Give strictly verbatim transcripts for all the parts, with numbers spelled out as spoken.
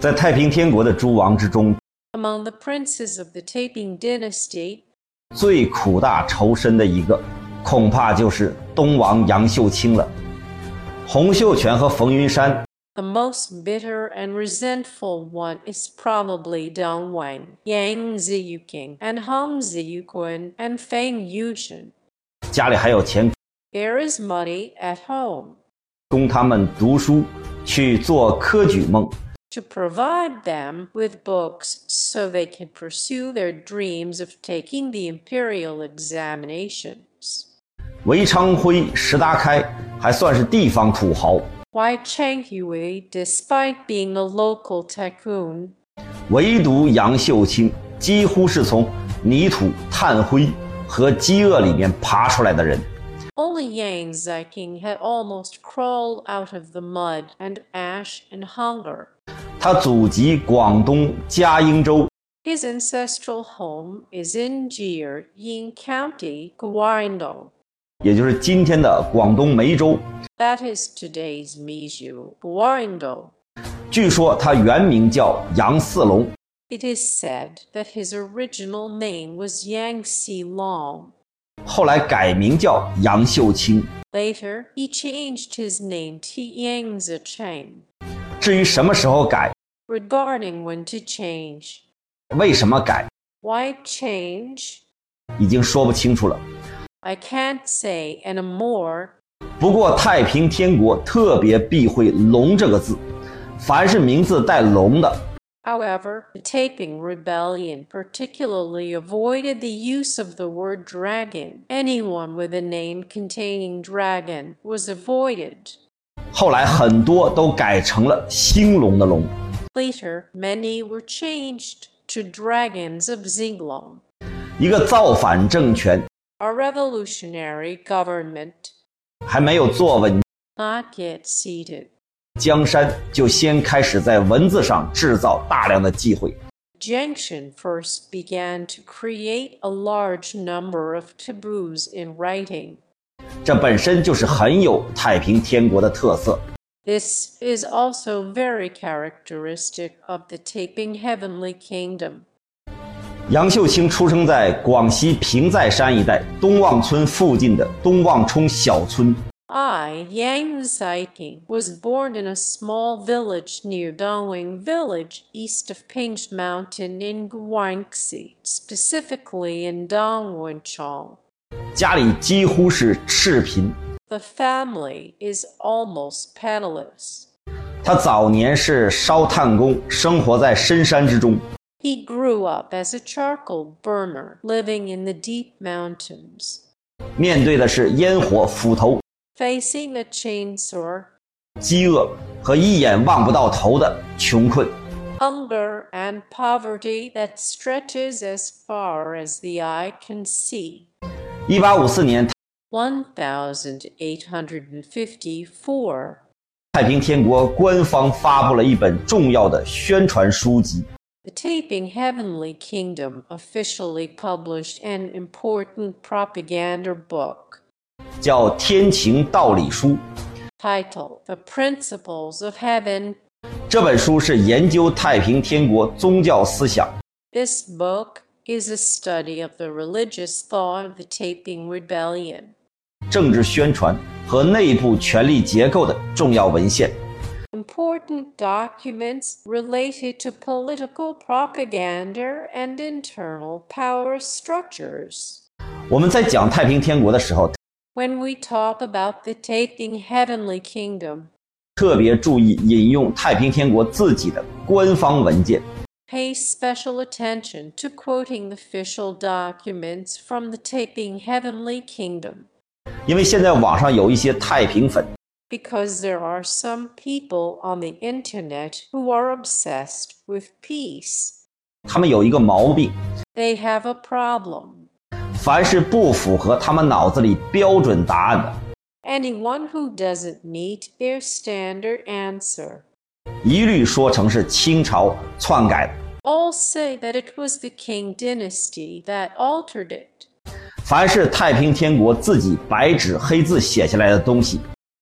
在太平天国的诸王之中， Among the princes of the Taiping dynasty, 最苦大仇深的一个，恐怕就是东王杨秀清了。洪秀全和冯云山 the most bitter and resentful one is probably Dong Wen, Yang Ziyuqing, and Hong Ziyuquan, and Feng Yushen. 家里还有钱 There is money at home 供他们读书，去做科举梦。 to provide them with books so they can pursue their dreams of taking the imperial examinations. 韦昌辉、石达开还算是地方土豪， Why Cheng Hui, despite being a local tycoon, 唯独杨秀清几乎是从泥土、炭灰和饥饿里面爬出来的人。 only Yang Ziking had almost crawled out of the mud and ash and hunger. 他祖籍广东嘉应州， His ancestral home is in Jir, Ying County, Guangdong. 也就是今天的广东梅州。 That is today's Mizzou, Guangdong. 据说他原名叫杨四龙， It is said that his original name was Yang Si-long. 后来改名叫杨秀清。 Later, he changed his name to Yang Zicheng. 至于什么时候改， Regarding when to change, 为什么改， why change? 已经说不清楚了。 I can't say anymore. 不过太平天国特别避讳龙这个字，凡是名字带龙的， However, the Taiping Rebellion particularly avoided the use of the word dragon. Anyone with a name containing dragon was avoided. 后来很多都改成了兴隆的龙。 Later, many were changed to dragons of Xiglong. 一个造反政权 A revolutionary government 还没有坐稳 not yet seated. 江山，就先开始在文字上制造大量的忌讳。 Jiangshan first began to create a large number of taboos in writing. 这本身就是很有太平天国的特色。 This is also very characteristic of the Taiping Heavenly Kingdom. 杨秀清出生在广西平寨山一带东望村附近的东望冲小村。 I, Yang Ziking, was born in a small village near Dongwing Village, east of Pingsh Mountain in Guangxi, specifically in Dongwuchong. 家里几乎是赤贫。 The family is almost penniless. 他早年是烧炭工，生活在深山之中。 He grew up as a charcoal burner, living in the deep mountains. 面对的是烟火、斧头、 Facing the chainsaw, 饥饿和一眼望不到头的穷困。 hunger, and poverty that stretches as far as the eye can see. 一八五四年， eighteen fifty-four. 太平天国官方发布了一本重要的宣传书籍， The Taiping Heavenly Kingdom officially published an important propaganda book. 叫《天晴道理书》。 Title: The Principles of Heaven. 这本书是研究太平天国宗教思想， This book is a study of the religious thought of the Taiping Rebellion. 政治宣传和内部权力结构的重要文献。 Important documents related to political propaganda and internal power structures. 我们在讲太平天国的时候， When we talk about the Taiping Heavenly Kingdom, 特别注意引用太平天国自己的官方文件。 pay special attention to quoting the official documents from the Taiping Heavenly Kingdom, 因为现在网上有一些太平粉， because there are some people on the internet who are obsessed with peace. 他们有一个毛病， They have a problem. 凡是不符合他们脑子里标准答案的， Anyone who doesn't meet their standard answer, 一律说成是清朝篡改的。 all say that it was the Qing dynasty that altered it. 凡是太平天国自己白纸黑字写下来的东西，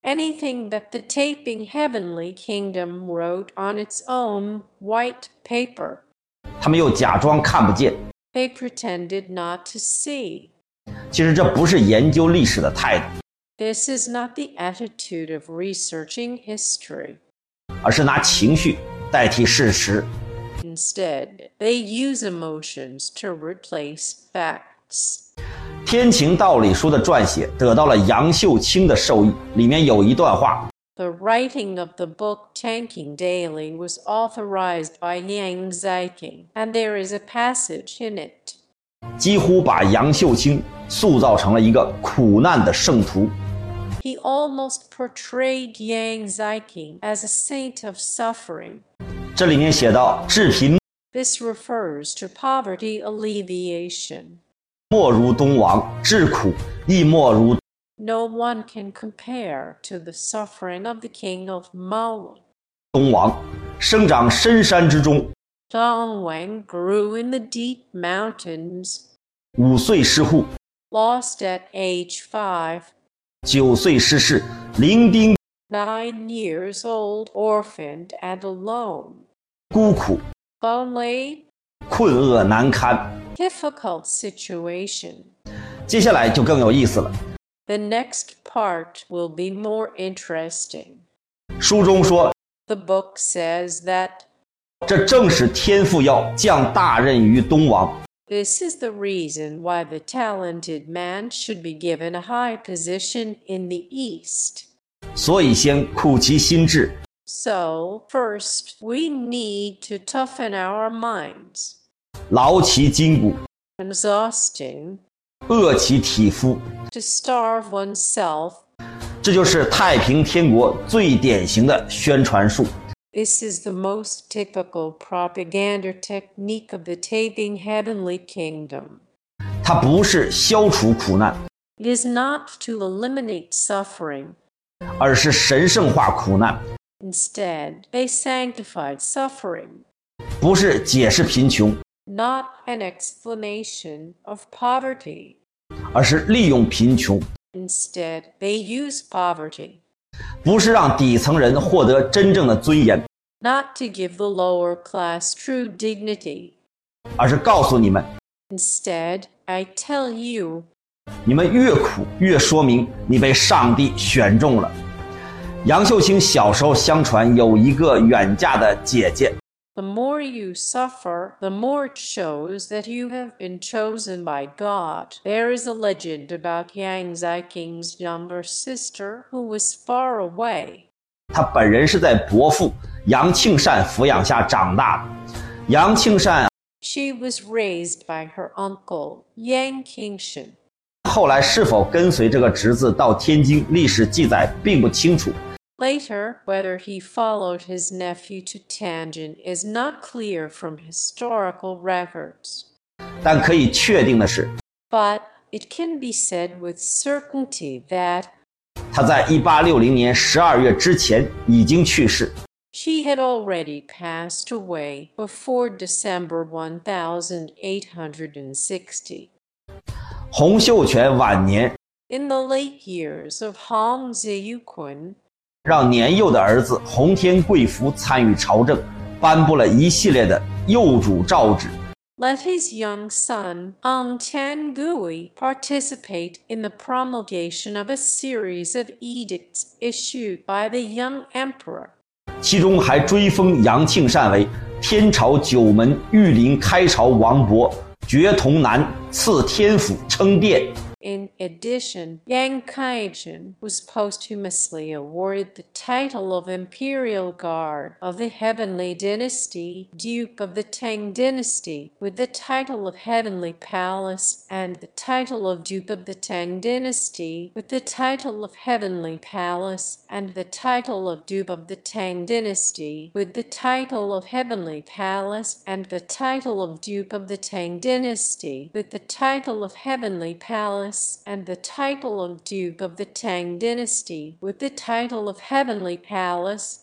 anything that the Taiping Heavenly Kingdom wrote on its own white paper. 他们又假装看不见。 They pretended not to see. 其实这不是研究历史的态度， This is not the attitude of researching history. 而是拿情绪代替事实。 Instead, they use emotions to replace facts. 《天晴道理书》的撰写得到了杨秀清的授意，里面有一段话。 The writing of the book Tanking Daily was authorized by Yang Ziking, and there is a passage in it. 几乎把杨秀清塑造成了一个苦难的圣徒。 He almost portrayed Yang Ziking as a saint of suffering. 这里面写到，治贫 This refers to poverty alleviation. 莫如东王，治苦亦莫如 No one can compare to the suffering of the king of Mao. 东王，生长深山之中， Dongwang grew in the deep mountains. 五岁失户， Lost at age five. 九岁失势，伶仃 Nine years old, orphaned and alone. 孤苦， Lonely, 困厄难堪。 difficult situation. 接下来就更有意思了。 The next part will be more interesting. 书中说， The book says that 这正是天父要降大任于东王， this is the reason why the talented man should be given a high position in the East. 所以先苦其心志， So, first, we need to toughen our minds. 劳其筋骨， Exhausting, 饿其体肤。 to starve oneself. 这就是太平天国最典型的宣传术。 This is the most typical propaganda technique of the Taiping Heavenly Kingdom. 它不是消除苦难， It is not to eliminate suffering. 而是神圣化苦难， Instead, they sanctified suffering, 不是解释贫穷， not an explanation of poverty. 而是利用贫穷， Instead, they use poverty, 不是让底层人获得真正的尊严， not to give the lower class true dignity. 而是告诉你们， Instead, I tell you, 你们越苦越说明你被上帝选中了。杨秀清小时候相传有一个远嫁的姐姐， the more you suffer, the more it shows that you have been chosen by God. There is a legend about Yang Ziking's younger sister who was far away. 她本人是在伯父杨庆善抚养下长大的。杨庆善 She was raised by her uncle, Yang Qingshan. 后来是否跟随这个侄子到天津，历史记载并不清楚。 Later, whether he followed his nephew to Tianjin is not clear from historical records. 但可以确定的是， But it can be said with certainty that 他在一八六零年十二月之前已经去世。 she had already passed away before December eighteen sixty. 洪秀全晚年 In the late years of Hong Ziyuquan, 让年幼的儿子洪天贵福参与朝政，颁布了一系列的幼主诏旨。 let his young son, Ang Tiangui, participate in the promulgation of a series of edicts issued by the young emperor. 其中还追封杨庆善为天朝九门御林开朝王伯，爵童男，赐天府，称殿。 In addition, Yang Kaijin was posthumously awarded the title of Imperial Guard of the Heavenly Dynasty, Duke of the Tang Dynasty, with the title of Heavenly Palace, and the title of Duke of the Tang Dynasty, with the title of Heavenly Palace, and the title of Duke of the Tang Dynasty, with the title of Heavenly Palace, and the title of Duke of the Tang Dynasty, with the title of Heavenly Palace, and the title of Duke of the Tang Dynasty, with the title of Heavenly Palace, and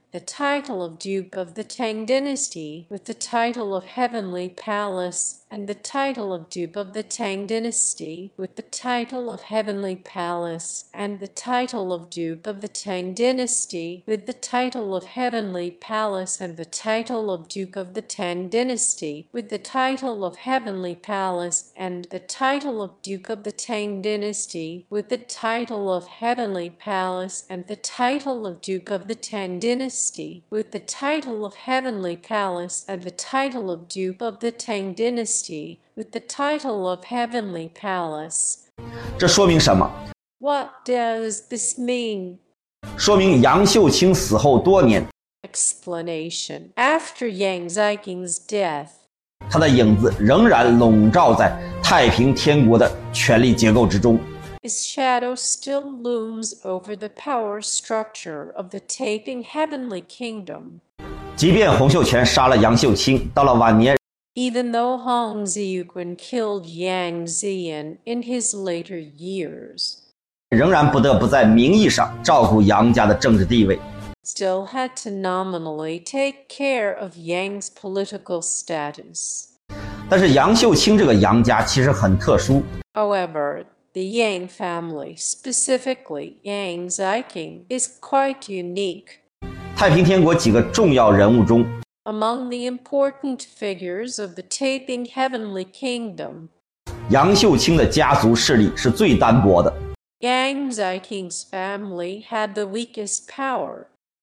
the title of Duke of the Tang Dynasty, with the title of Heavenly Palace, and the title of Duke of the Tang Dynasty, with the title of Heavenly Palace, and the title of Duke of the Tang Dynasty, with the title of Heavenly Palace, and the title of Duke of the Tang Dynasty, with the title of Heavenly Palace, and the title of Duke of the Tang Dynasty, with the title of Heavenly Palace, and the title of Duke of the Tang Dynasty, with the title of Heavenly Palace, and the title of Duke of the Tang Dynasty, with the title of Heavenly Palace. 这说明什么？ What does this mean? 说明杨秀清死后多年， Explanation. After Yang Ziking's death, 他的影子仍然笼罩在太平天国的权力结构之中。 his shadow still looms over the power structure of the Taiping Heavenly Kingdom. 即便洪秀全杀了杨秀清，到了晚年， Even though Hong Ziyuquan killed Yang Ziyan in his later years, 仍然不得不在名义上照顾杨家的政治地位。 still had to nominally take care of Yang's political status. 但是杨秀清这个杨家其实很特殊， However, the Yang family, specifically Yang Ziking, is quite unique. 太平天国几个重要人物中， Among the important figures of the Taiping Heavenly Kingdom, 杨秀清的家族势力是最单薄的。 Yang Ziking's family had the weakest power.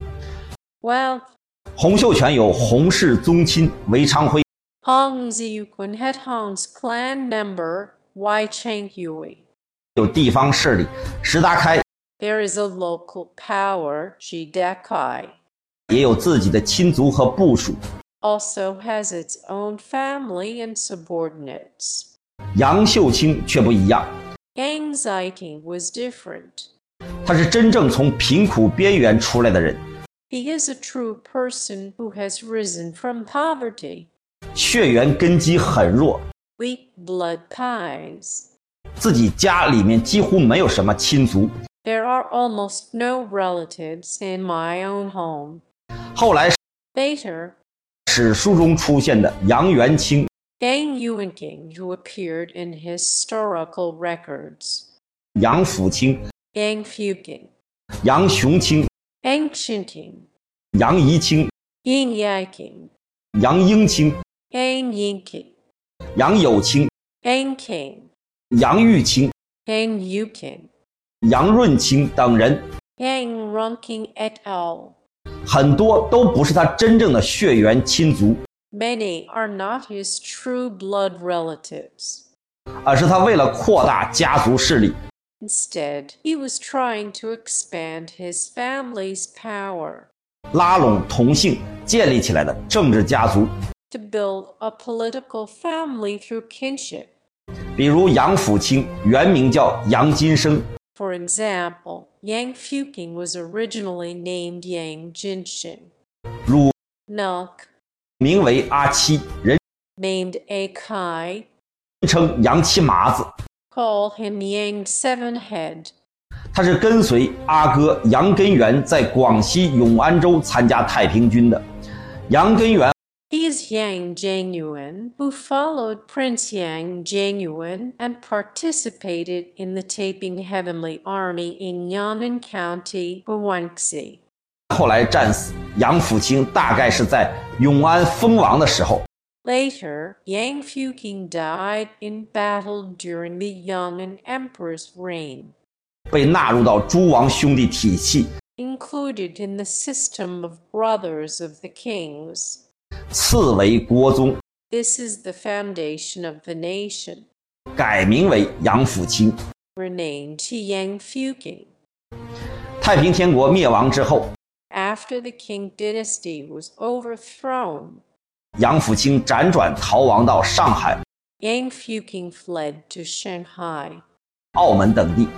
Well, 洪秀全有洪氏宗亲韦昌辉， Hong Ziyuquan had Hong's clan member Wai Chengyue. 有地方势力石达开， There is a local power, Shi Dakai, 也有自己的亲族和部属。 also has its own family and subordinates. 杨秀清却不一样， Yang Ziking was different. 他是真正从贫苦边缘出来的人， He is a true person who has risen from poverty. 血缘根基很弱， Weak blood ties. 自己家里面几乎没有什么亲族。 There are almost no relatives in my own home. 后来 Later, 史书中出现的杨元清， Yang Yuanqing, who appeared in historical records, 杨辅清、 Yang Fuqing, 杨雄清、 Yang Qinting, 杨怡清、 Yin Yiking, 杨英清、 Yang Yingqing, 杨友清、 Yang King, 杨玉清、 Yang Yuqing, 杨润清等人， Yang Rongqing et al. 很多都不是他真正的血缘亲族， Many are not his true blood relatives. 而是他为了扩大家族势力， Instead, he was trying to expand his family's power, 拉拢同姓建立起来的政治家族， to build a political family through kinship. 比如杨辅清原名叫杨金生， For example, Yang Fuqing was originally named Yang Jinsheng. 汝 Nuk, 名为阿七，人 named A Kai, 称杨七麻子， call him Yang Sevenhead. 他是跟随阿哥杨根源在广西永安州参加太平军的。杨根源 He is Yang Jianyuan, who followed Prince Yang Jianyuan and participated in the Taiping Heavenly Army in Yan'an County, Guangxi. 后来战死，杨辅清大概是在永安封王的时候， Later, Yang Fuqing died in battle during the Yan'an Emperor's reign, 被纳入到诸王兄弟体系， included in the system of brothers of the kings. 赐为国宗， This is the foundation of the nation, 改名为杨辅清。 renamed to Yang Fuqing. 太平天国灭亡之后， After the Qing dynasty was overthrown, 杨辅清辗转逃亡到上海、 Yang Fuqing fled to Shanghai, 澳门等地，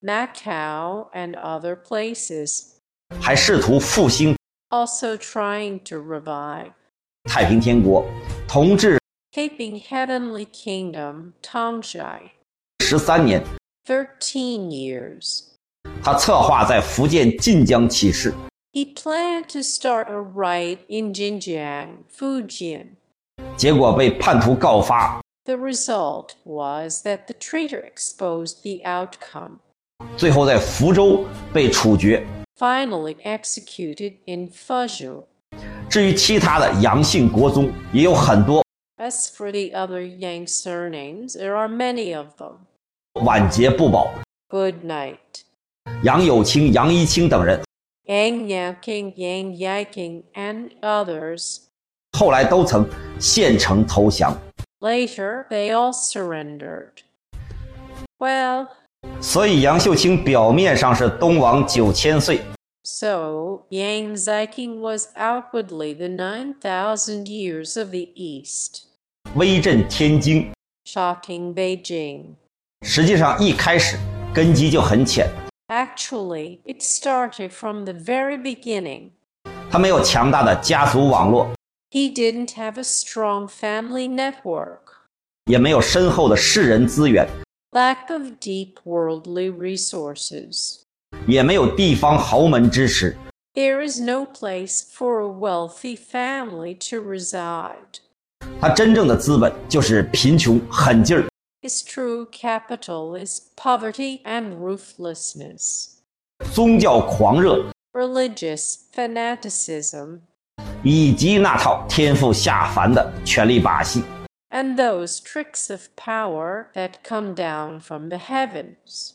Macau, and other places, 还试图复兴 also trying to revive 太平天国，同治 Taiping Heavenly Kingdom, Tongzhai, 十三年， thirteen years. 他策划在福建晋江起事， He planned to start a riot in Jinjiang, Fujian. 结果被叛徒告发， The result was that the traitor exposed the outcome, 最后在福州被处决。 finally executed in Fuzhou. 至于其他的杨姓国宗也有很多， As for the other Yang surnames, there are many of them. 晚节不保。 Good night. 杨有清、杨一清等人 Yang Yaking, Yang Yiking, and others. 后来都曾献城投降， Later, they all surrendered. Well, 所以杨秀清表面上是东王九千岁， so Yang Ziking was outwardly the nine thousand years of the East, 威震天津。 shocking Beijing. 实际上一开始根基就很浅， Actually, it started from the very beginning. 他没有强大的家族网络， He didn't have a strong family network, 也没有深厚的世人资源， lack of deep worldly resources. 也没有地方豪门支持。 There is no place for a wealthy family to reside. 他真正的资本就是贫穷、狠劲儿， His true capital is poverty and ruthlessness, 宗教狂热， religious fanaticism, 以及那套天赋下凡的权力把戏。 and those tricks of power that come down from the heavens.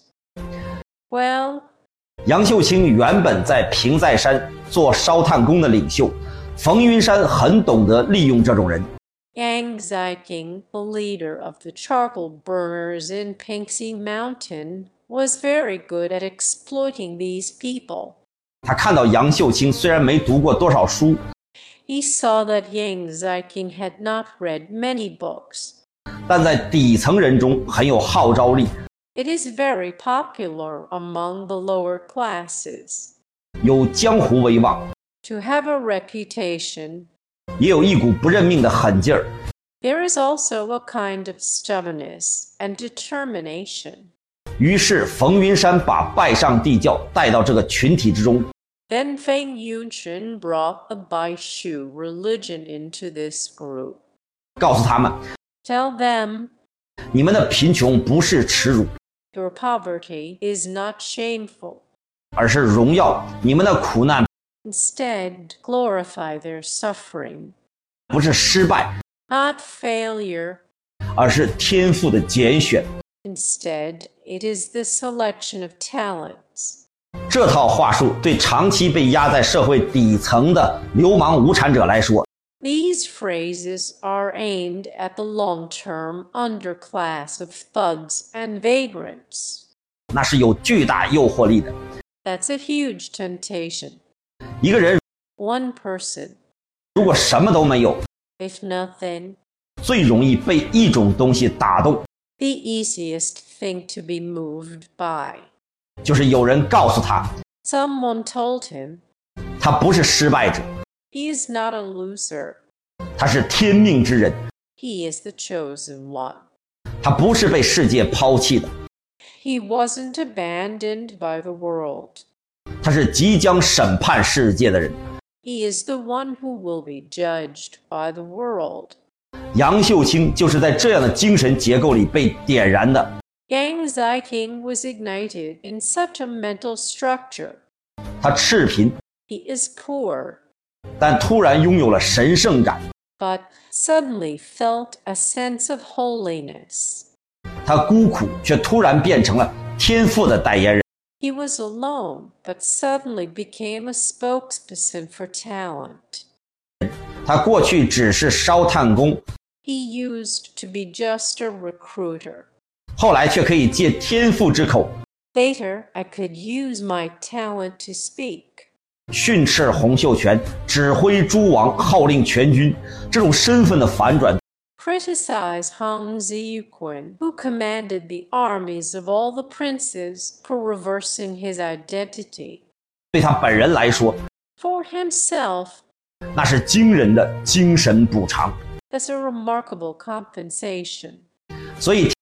Well, 杨秀清原本在平寨山做烧炭工的领袖，冯云山很懂得利用这种人。 Yang Ziking, the leader of the charcoal burners in Pingxi Mountain, was very good at exploiting these people. 他看到杨秀清虽然没读过多少书， He saw that Yang Ziking had not read many books. 但在底层人中很有号召力， It is very popular among the lower classes 有江湖威望， to have a reputation. 也有一股不认命的狠劲儿。 There is also a kind of stubbornness and determination. 于是冯云山把拜上帝教带到这个群体之中， Then Feng Yunshin brought the Baishu religion into this group. 告诉他们， Tell them 你们的贫穷不是耻辱， your poverty is not shameful. 而是荣耀；你们的苦难 Instead, glorify their suffering, 不是失败， not failure. 而是天赋的拣选。 Instead, it is the selection of talents. 这套话术对长期被压在社会底层的流氓无产者来说， These phrases are aimed at the long-term underclass of thugs and vagrants. 那是有巨大诱惑力的。 That's a huge temptation. 一个人 One person, 如果什么都没有， if nothing, 最容易被一种东西打动， the easiest thing to be moved by. 就是有人告诉他， Someone told him 他不是失败者， he is not a loser. 他是天命之人， He is the chosen one. 他不是被世界抛弃的， He wasn't abandoned by the world. 他是即将审判世界的人。 He is the one who will be judged by the world. 杨秀清就是在这样的精神结构里被点燃的。 Yang Ziking was ignited in such a mental structure. 他赤贫， He is poor, 但突然拥有了神圣感。 but suddenly felt a sense of holiness. 他孤苦，却突然变成了天赋的代言人。 He was alone, but suddenly became a spokesperson for talent. 他过去只是烧炭工， He used to be just a recruiter. 后来却可以借天赋之口 Later, I could use my talent to speak. 训斥洪秀全，指挥诸王，号令全军。这种身份的反转， Criticize Hong Ziyuquan, who commanded the armies of all the princes, for reversing his identity. 对他本人来说， For himself, 那是惊人的精神补偿。 that's a remarkable compensation. 所以，《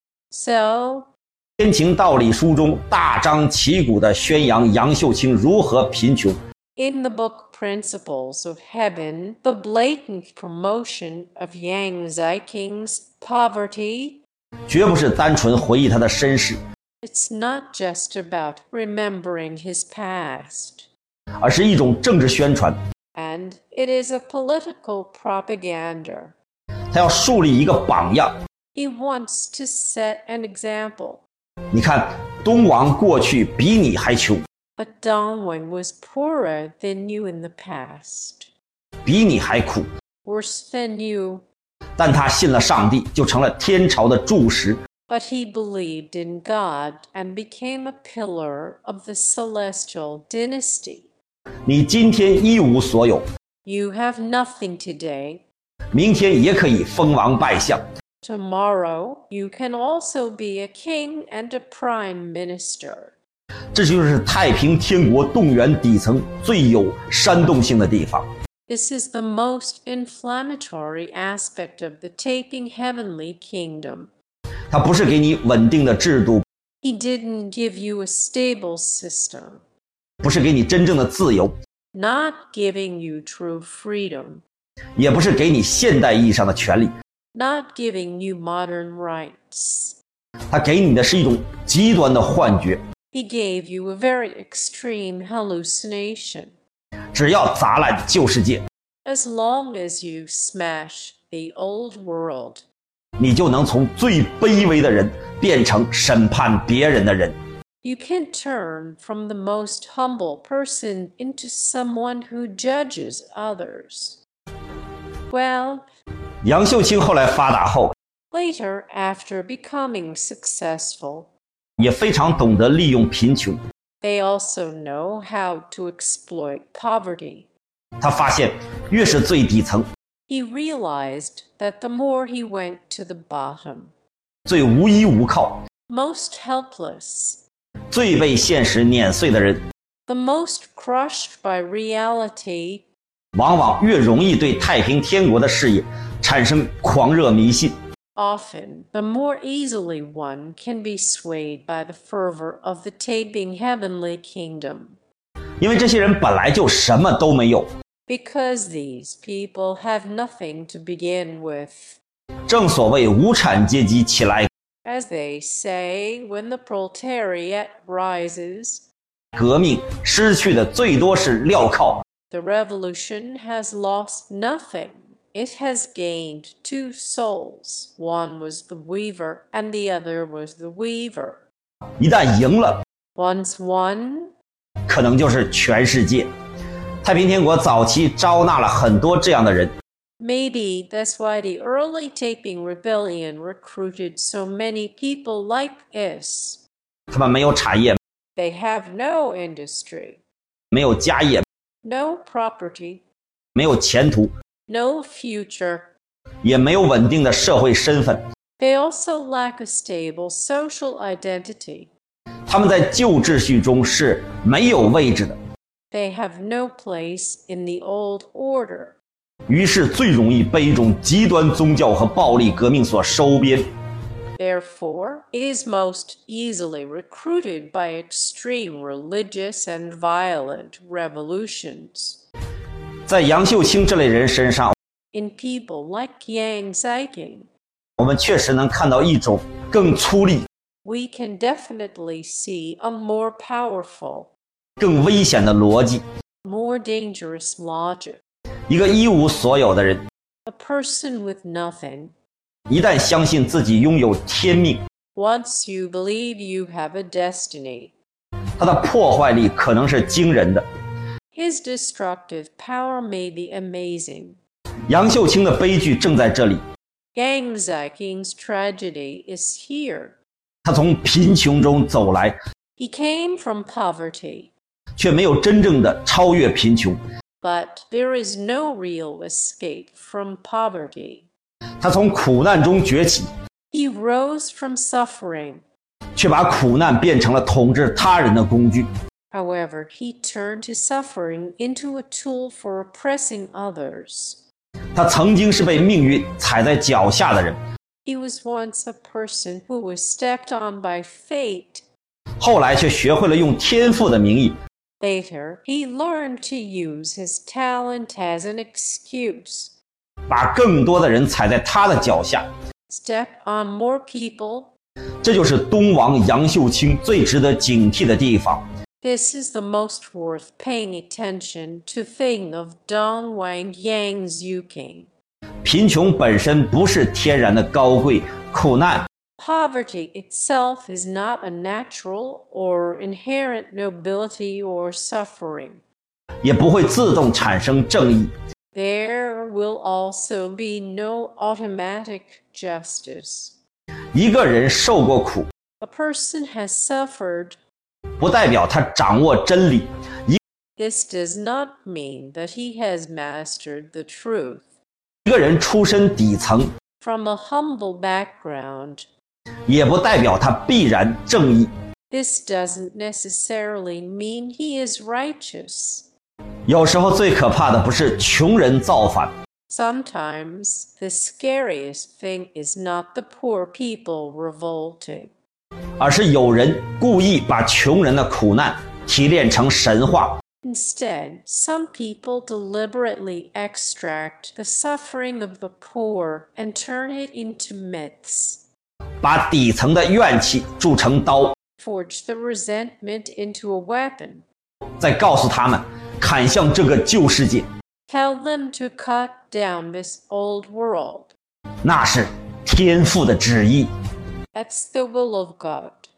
So, 天晴道理》书中大张旗鼓地宣扬杨秀清如何贫穷， In the book Principles of Heaven, the blatant promotion of Yang Ziking's poverty, 绝不是单纯回忆他的身世， it's not just about remembering his past, 而是一种政治宣传。 and it is a political propaganda. 他要树立一个榜样。 He wants to set an example. 你看，东王过去比你还穷， But Dongwon was poorer than you in the past, 比你还苦， worse than you, 但他信了上帝，就成了天朝的柱石。 but he believed in God and became a pillar of the celestial dynasty. 你今天一无所有， You have nothing today. 明天也可以封王拜相。 Tomorrow, you can also be a king and a prime minister. 这就是太平天国动员底层最有煽动性的地方。 This is the most inflammatory aspect of the Taiping Heavenly Kingdom. 它不是给你稳定的制度， He didn't give you a stable system, 不是给你真正的自由， not giving you true freedom, 也不是给你现代意义上的权利。 not giving you modern rights. 它给你的是一种极端的幻觉， He gave you a very extreme hallucination. 只要砸烂旧世界， As long as you smash the old world, 你就能从最卑微的人变成审判别人的人。 you can turn from the most humble person into someone who judges others. Well, 杨秀清后来发达后， later, after becoming successful, 也非常懂得利用贫穷。 they also know how to exploit poverty. 他发现，越是最底层、 He realized that the more he went to the bottom, 最无依无靠、 most helpless, 最被现实碾碎的人， the most crushed by reality, 往往越容易对太平天国的事业产生狂热迷信。 often the more easily one can be swayed by the fervor of the Taiping Heavenly Kingdom, 因为这些人本来就什么都没有， because these people have nothing to begin with. 正所谓无产阶级起来， As they say, when the proletariat rises, 革命失去的最多是镣铐， the revolution has lost nothing. It has gained two souls. One was the weaver, and the other was the weaver. 一旦赢了， Once won, 可能就是全世界。太平天国早期招纳了很多这样的人， maybe that's why the early Taiping Rebellion recruited so many people like this. 他们没有产业， They have no industry, 没有家业， no property, 没有前途， no future. 也没有稳定的社会身份。 They also lack a stable social identity. 他们在旧秩序中是没有位置的， They have no place in the old order. 于是最容易被一种极端宗教和暴力革命所收编。 Therefore, it is most easily recruited by extreme religious and violent revolutions. 在杨秀清这类人身上， In people like Yang Zaiking, 我们确实能看到一种更粗粝、 we can definitely see a more powerful, 更危险的逻辑。 more dangerous logic. 一个一无所有的人， A person with nothing, 一旦相信自己拥有天命， once you believe you have a destiny, 他的破坏力可能是惊人的。 his destructive power may be amazing. 杨秀清的悲剧正在这里， Yang Ziking's tragedy is here. 他从贫穷中走来， He came from poverty, 却没有真正的超越贫穷。 but there is no real escape from poverty. 他从苦难中崛起， He rose from suffering. 却把苦难变成了统治他人的工具。 However, he turned his suffering into a tool for oppressing others. 他曾经是被命运踩在脚下的人， He was once a person who was stepped on by fate, 后来却学会了用天赋的名义 Later, he learned to use his talent as an excuse. 把更多的人踩在他的脚下。 Step on more people. 这就是东王杨秀清最值得警惕的地方。 This is the most worth paying attention to thing of Dong Wang Yang Zuking. 贫穷本身不是天然的高贵，苦难 Poverty itself is not a natural or inherent nobility or suffering. 也不会自动产生正义。 There will also be no automatic justice. 一个人受过苦， A person has suffered. 不代表他掌握真理。 This does not mean that he has mastered the truth. 一个人出身底层， From a humble background, 也不代表他必然正义。 this doesn't necessarily mean he is righteous. 有时候最可怕的不是穷人造反， Sometimes the scariest thing is not the poor people revolting, 而是有人故意把穷人的苦难提炼成神话。 Instead, some people deliberately extract the suffering of the poor and turn it into myths, 把底层的怨气铸成刀， forge the resentment into a weapon, 再告诉他们砍向这个旧世界， tell them to cut down this old world. 那是天父的旨意。 That's the will of God.